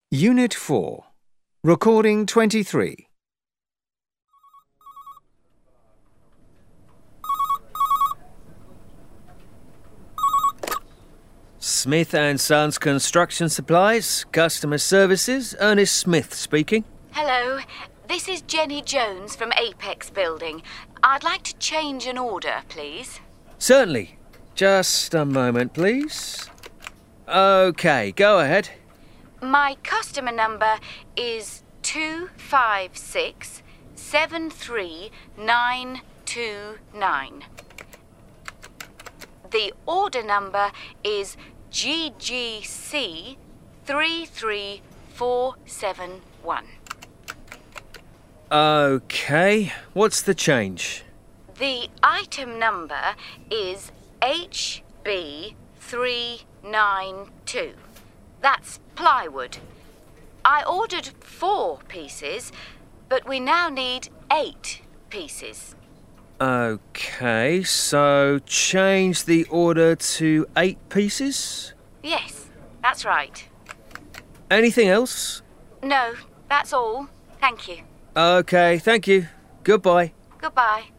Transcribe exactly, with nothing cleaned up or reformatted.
Unit four. Recording twenty-three. Smith and Sons Construction Supplies, Customer Services, Ernest Smith speaking. Hello, this is Jenny Jones from Apex Building. I'd like to change an order, please. Certainly. Just a moment, please. OK, go ahead. My customer number is two five six seven three nine two nine. The order number is G G C three three four seven one. OK, what's the change? The item number is H B three nine two. That's plywood. I ordered four pieces, but we now need eight pieces. OK, so change the order to eight pieces? Yes, that's right. Anything else? No, that's all. Thank you. OK, thank you. Goodbye. Goodbye.